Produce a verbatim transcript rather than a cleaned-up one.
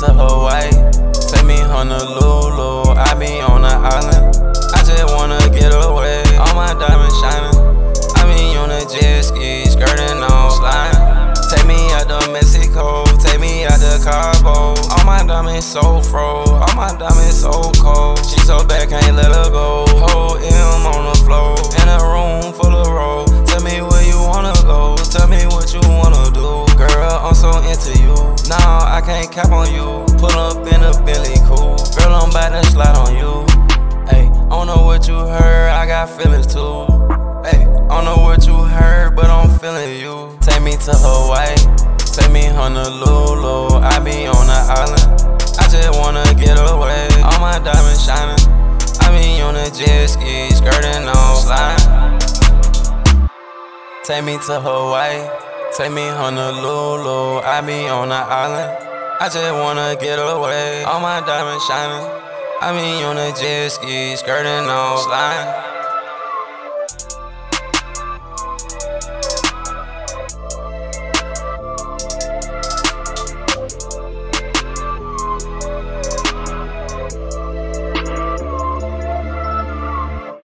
Hawaii. Take me Honolulu, I be on the island. I just wanna get away, all my diamonds shining. I be on a jet ski, skirting on sliding. Take me out to Mexico, take me out to Cabo. All my diamonds so fro, all my diamonds so cold. She so bad, can't let her go. Whole M on the floor, in a room full of roll. Tell me where you wanna go, tell me what you wanna do. Girl, I'm so into you, nah, I can't cap on you. Pull up in a Bentley cool, girl, I'm bout to slide on you. Hey, I don't know what you heard, I got feelings too. Hey, I don't know what you heard, but I'm feeling you. Take me to Hawaii, take me Honolulu, I be on the island. I just wanna get away, all my diamonds shining. I be on a jet ski, skirting on sliding. Take me to Hawaii, take me Honolulu, I be on the island. I just wanna get away, all my diamonds shining. I be on a jet ski, skirting on sliding.